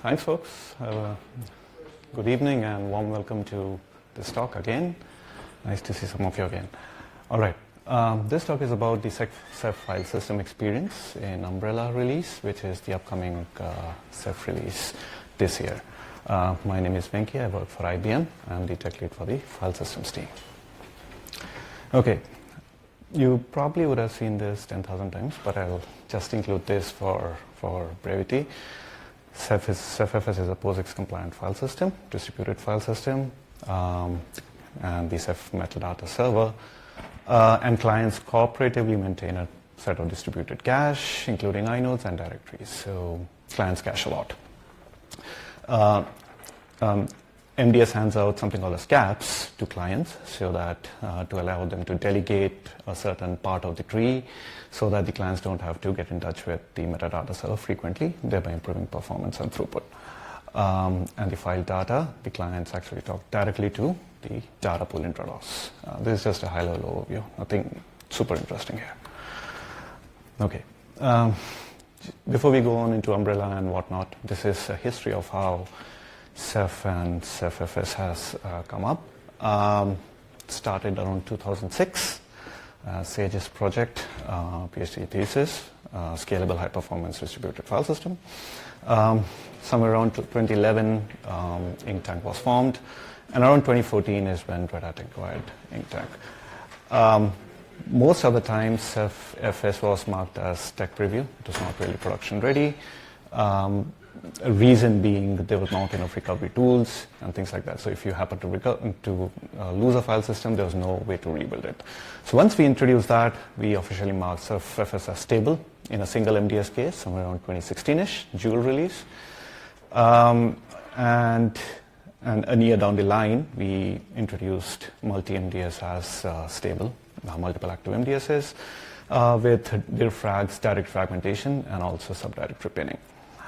Thanks, folks. Good evening and warm welcome to this talk again. Nice to see some of you again. All right. This talk is about the Ceph file system experience in Umbrella release, which is the upcoming Ceph release this year. My name is Venki. I work for IBM. I'm the tech lead for the file systems team. Okay. You probably would have seen this 10,000 times, but I'll just include this for brevity. CephFS is a POSIX compliant file system, distributed file system, and the Ceph metadata server. And clients cooperatively maintain a set of distributed cache, including inodes and directories. So clients cache a lot. MDS hands out something called as caps to clients so that to allow them to delegate a certain part of the tree so that the clients don't have to get in touch with the metadata server frequently, thereby improving performance and throughput. And the file data, the clients actually talk directly to the data pool in Trados. This is just a high-level overview, nothing super interesting here. Okay. Before we go on into Umbrella and whatnot, this is a history of how Ceph and CephFS has come up. Started around 2006, Sage's project, PhD thesis, scalable high-performance distributed file system. Somewhere around 2011, Inktank was formed, and around 2014 is when Red Hat acquired Inktank. Most of the time, CephFS was marked as tech preview. It was not really production ready. A reason being that there was not enough recovery tools and things like that. So if you happen to lose a file system, there was no way to rebuild it. So once we introduced that, we officially marked CephFS as stable in a single MDS case, somewhere around 2016-ish, Joule release. And a year down the line, we introduced multi-MDS as stable, multiple active MDSs, with their frags, direct fragmentation, and also subdirectory pinning.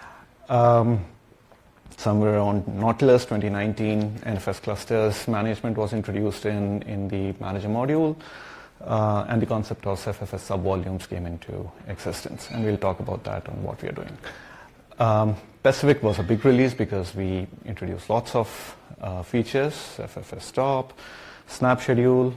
Somewhere around Nautilus 2019, NFS clusters management was introduced in the manager module, and the concept of CephFS subvolumes came into existence, and we'll talk about that and what we are doing. Pacific was a big release because we introduced lots of features, CephFS stop, snap schedule,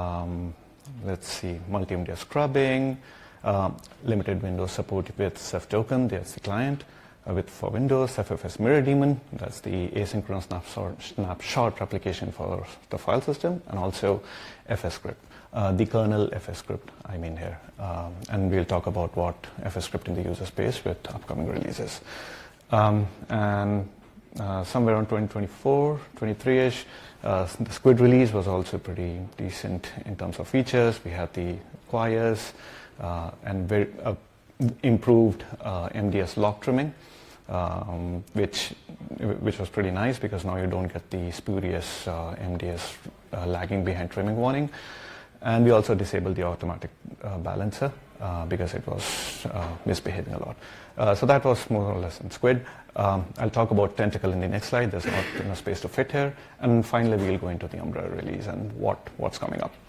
multi-MDS scrubbing, limited window support with Ceph token, that's the client. For Windows, CephFS Mirror Daemon, that's the asynchronous snapshot replication for the file system, and also FSCrypt, the kernel FSCrypt I mean here. And we'll talk about what FSCrypt in the user space with upcoming releases. And somewhere around 2024, 23-ish, the Squid release was also pretty decent in terms of features. We had the quires and very improved MDS lock trimming, which was pretty nice because now you don't get the spurious MDS lagging behind trimming warning. And we also disabled the automatic balancer because it was misbehaving a lot. So that was more or less in Squid. I'll talk about Tentacle in the next slide. There's not enough space to fit here. And finally, we'll go into the Umbrella release and what's coming up.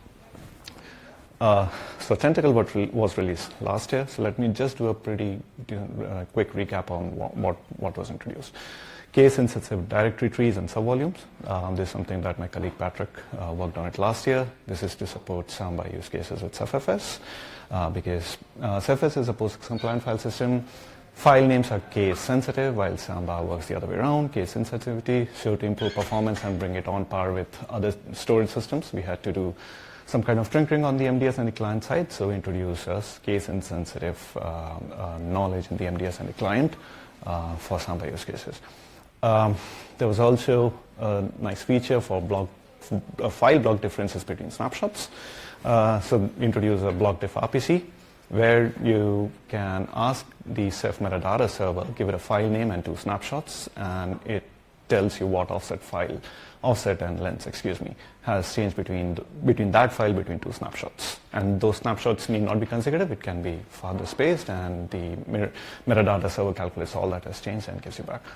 So Tentacle was released last year. So let me just do a pretty quick recap on what was introduced. Case-sensitive directory trees and subvolumes. This is something that my colleague Patrick worked on it last year. This is to support Samba use cases with CephFS because CephFS is a POSIX-compliant file system. File names are case-sensitive, while Samba works the other way around. Case sensitivity, so to improve performance and bring it on par with other storage systems, we had to do some kind of trinkering on the MDS and the client side, so we introduced case-insensitive knowledge in the MDS and the client for Samba use cases. There was also a nice feature for file block differences between snapshots. So we introduced a block diff RPC, where you can ask the Ceph metadata server, give it a file name and two snapshots, and it tells you what offset and length, has changed between that file between two snapshots. And those snapshots need not be consecutive, it can be farther spaced, and the metadata server calculates all that has changed and gives you back.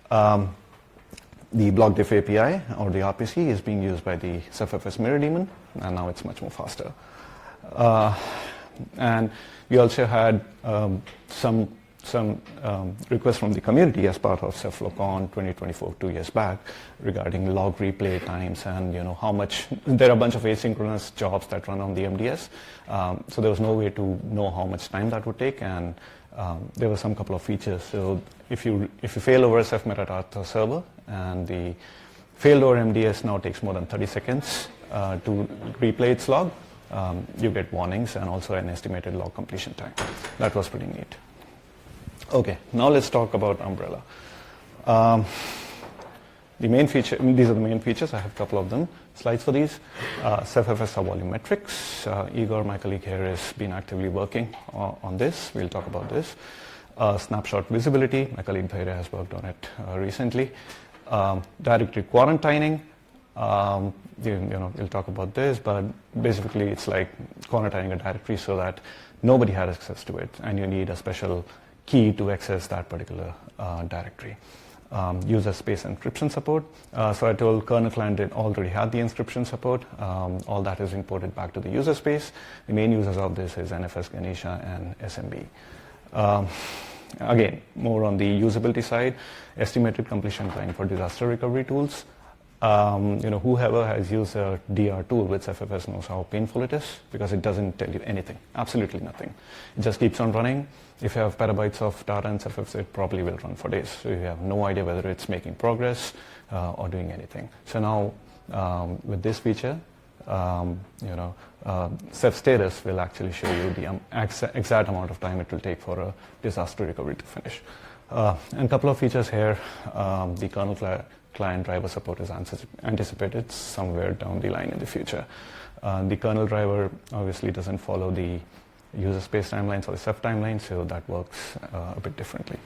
The block diff API, or the RPC, is being used by the CephFS Mirror Daemon, and now it's much more faster. And we also had some some requests from the community as part of CephaloCon 2024, 2 years back, regarding log replay times and how much. There are a bunch of asynchronous jobs that run on the MDS, so there was no way to know how much time that would take, and there were some couple of features. So if you fail over a Ceph metadata server, and the failed over MDS now takes more than 30 seconds to replay its log, you get warnings and also an estimated log completion time. That was pretty neat. Okay, now let's talk about Umbrella. The main feature, these are the main features. I have a couple of them, slides for these. CephFS subvolume metrics. Igor, my colleague here, has been actively working on this. We'll talk about this. Snapshot visibility. My colleague Dhairya has worked on it recently. Directory quarantining. We'll talk about this, but basically it's like quarantining a directory so that nobody has access to it, and you need a special key to access that particular directory. User space encryption support. So I told kernel client it already had the encryption support. All that is imported back to the user space. The main users of this is NFS, Ganesha, and SMB. Again, more on the usability side, estimated completion time for disaster recovery tools. Whoever has used a DR tool with CephFS knows how painful it is, because it doesn't tell you anything, absolutely nothing. It just keeps on running. If you have petabytes of data in CephFS, it probably will run for days. So you have no idea whether it's making progress or doing anything. So now with this feature, Ceph status will actually show you the exact amount of time it will take for a disaster recovery to finish. And a couple of features here. The kernel client driver support is anticipated somewhere down the line in the future. The kernel driver obviously doesn't follow the user space timelines or the Ceph timeline, so that works a bit differently.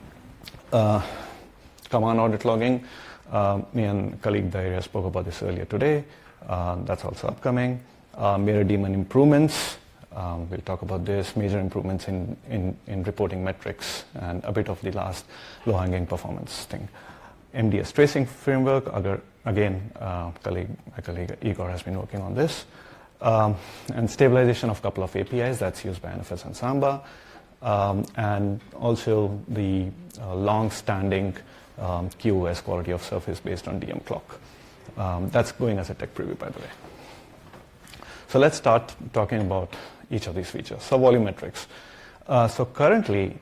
Command audit logging. Me and colleague Dhairya spoke about this earlier today. That's also upcoming. Mirror daemon improvements. We'll talk about this. Major improvements in reporting metrics, and a bit of the last low-hanging performance thing. MDS tracing framework. Again, my colleague Igor has been working on this. And stabilization of a couple of APIs that's used by NFS and Samba. And also the long-standing QoS quality of service based on DM clock. That's going as a tech preview, by the way. So let's start talking about each of these features. So volumetrics. So currently,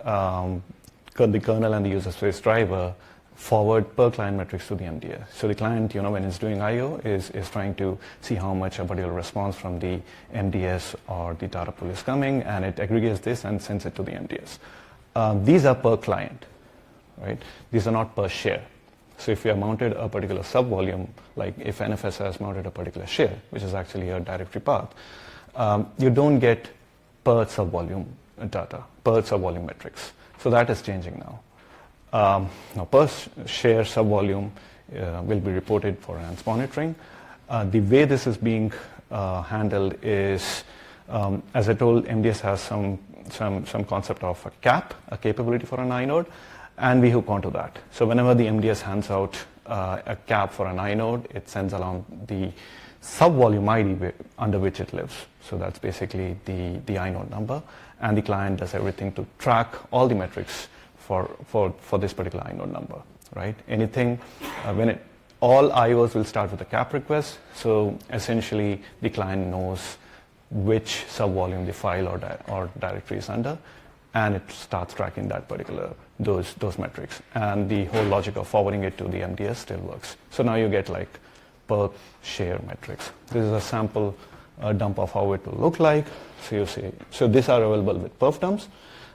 the kernel and the user space driver forward per client metrics to the MDS. So the client, when it's doing I/O, is trying to see how much a particular response from the MDS or the data pool is coming, and it aggregates this and sends it to the MDS. These are per client, right? These are not per share. So if you have mounted a particular subvolume, like if NFS has mounted a particular share, which is actually a directory path, you don't get per subvolume data, per subvolume metrics. So that is changing now. Now, per share subvolume will be reported for enhanced monitoring. The way this is being handled is, as I told, MDS has some concept of a cap, a capability for an inode, and we hook onto that. So whenever the MDS hands out a cap for an inode, it sends along the subvolume ID under which it lives. So that's basically the inode number, and the client does everything to track all the metrics for this particular inode number, right? Anything, all IOs will start with a cap request, so essentially the client knows which subvolume the file or directory is under, and it starts tracking that particular, those metrics. And the whole logic of forwarding it to the MDS still works. So now you get like per share metrics. This is a sample dump of how it will look like. So you see, so these are available with perf dumps.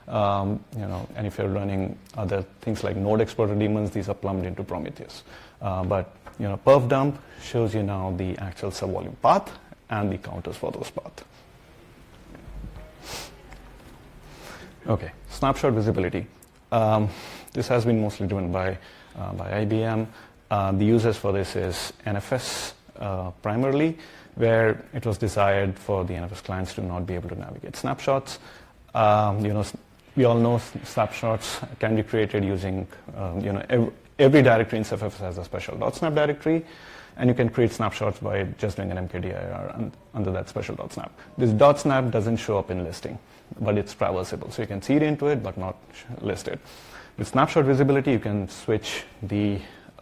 And if you're running other things like Node Explorer daemons, these are plumbed into Prometheus. But perf dump shows you now the actual subvolume path and the counters for those paths. Okay, snapshot visibility. This has been mostly driven by IBM. The users for this is NFS primarily, where it was desired for the NFS clients to not be able to navigate snapshots. We all know snapshots can be created using, every directory in CephFS has a special .snap directory, and you can create snapshots by just doing an mkdir under that special .snap. This .snap doesn't show up in listing, but it's traversable, so you can seed into it but not list it. With snapshot visibility, you can switch the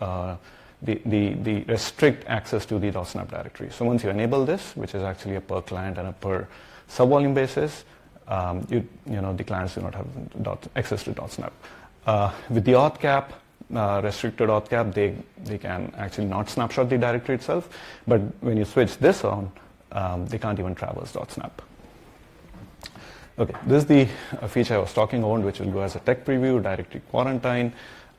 restrict access to the .snap directory. So once you enable this, which is actually a per client and a per subvolume basis, the clients do not have access to .snap. With the auth cap, restricted auth cap, they can actually not snapshot the directory itself, but when you switch this on, they can't even traverse .snap. Okay, this is the feature I was talking about, which will go as a tech preview, directory quarantine.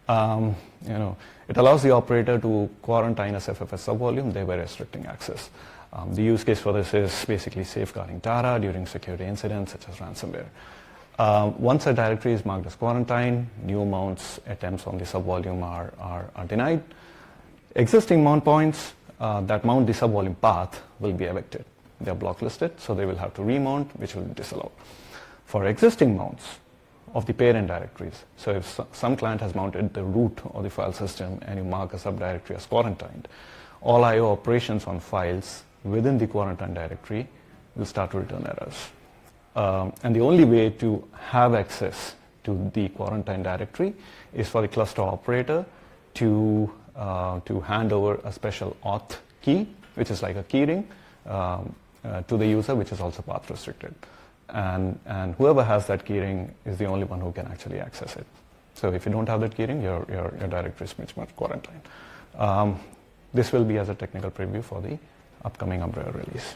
It allows the operator to quarantine a SFFS subvolume, thereby restricting access. The use case for this is basically safeguarding data during security incidents such as ransomware. Once a directory is marked as quarantine, new mounts attempts on the subvolume are denied. Existing mount points that mount the subvolume path will be evicted. They are blocklisted, so they will have to remount, which will be disallowed. For existing mounts of the parent directories, so if some client has mounted the root of the file system and you mark a subdirectory as quarantined, all I/O operations on files within the quarantine directory will start to return errors. And the only way to have access to the quarantine directory is for the cluster operator to hand over a special auth key, which is like a keyring, to the user, which is also path restricted. And whoever has that keyring is the only one who can actually access it. So if you don't have that keyring, your directory is pretty much quarantined. This will be as a technical preview for the upcoming Umbrella release.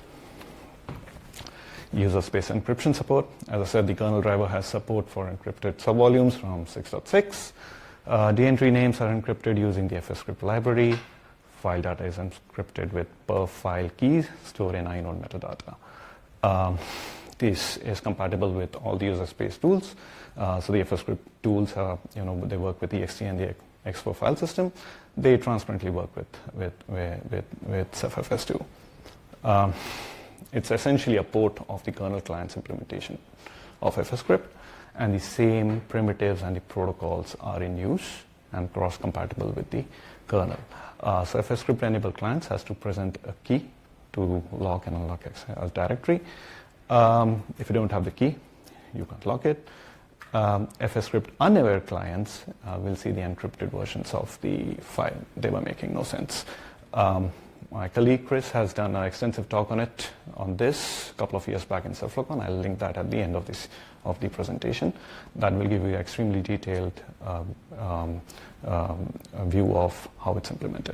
User space encryption support. As I said, the kernel driver has support for encrypted subvolumes from 6.6. The entry names are encrypted using the FSCrypt library. File data is encrypted with per file keys stored in inode metadata. This is compatible with all the user space tools. So the FSCrypt tools, they work with the ext and the X4 file system. They transparently work with SFFS2. It's essentially a port of the kernel client's implementation of FSCrypt, and the same primitives and the protocols are in use and cross-compatible with the kernel. So FSCrypt-enabled clients has to present a key to lock and unlock a directory. If you don't have the key, you can't lock it. FSCrypt unaware clients will see the encrypted versions of the file. They were making no sense. My colleague Chris has done an extensive talk on this a couple of years back in Cephalocon. I'll link that at the end of the presentation. That will give you extremely detailed view of how it's implemented.